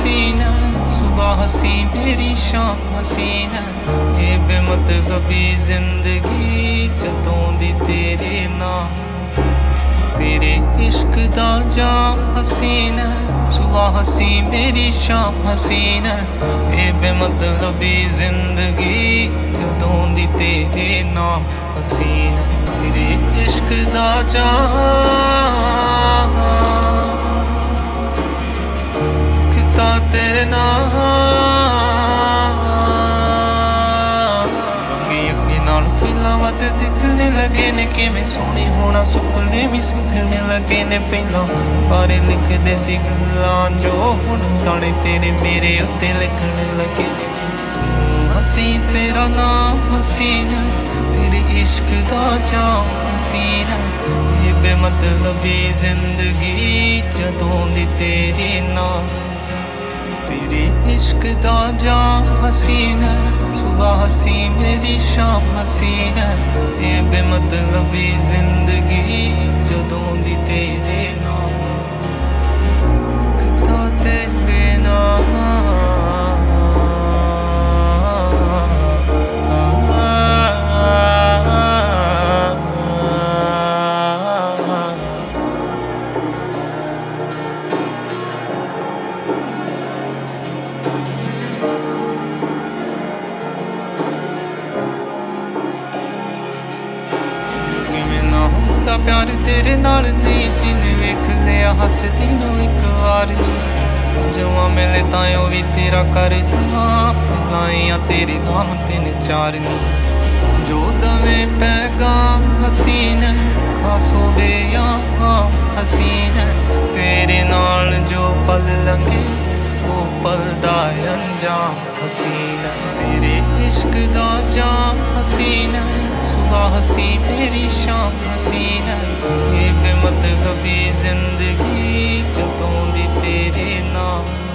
हसीन है, सुबह हसी मेरी शाम हसीन है। ये बेमतलबी जिंदगी जदों दी तेरे नाम, तेरे इश्क दा जाम हसीन है, सुबह हसी मेरी शाम हसीन है। ये बेमतलबी जिंदगी जदों दी तेरे नाम हसीन है। तेरे इश्क दा जाम किता तेरे नाम वध दिखने लगे ने, किवें सोहने होना सुपने भी सिखने लगे ने। पहला बारे लिखदे सी गल्लां जो हुण गाने तेरे मेरे उत्ते लिखने लगे ने। हसी तेरा नाम हसीन है, तेरे इश्क दा जाम हसीन है। ये बेमतलबी जिंदगी जदों दी तेरे नाम, तेरे इश्क दा जाम हसीन है, सुबह हसी मेरी शाम हसीन है। ये बेमतलबी जिंदगी जदों दी तेरे नाम, किता तेरे नाम। प्यार तेरे नाल नी जिन्ने वेख लिया हसदी नूं इक वार नी, जवां मिले तां ओ भी तेरा करदा। लाइयां तेरे नाम तीन चार नी, जो दवे पैगाम हसीन है, खास होवे या आम हसीन है। तेरे नाल जो पल लंघे वो पल दा अंजाम हसीन है। तेरे इश्क दा जाम हसीन है, सुबह हसी मेरी शाम हसीन है। ये बेमतलबी जिंदगी जदों दी तेरे नाम।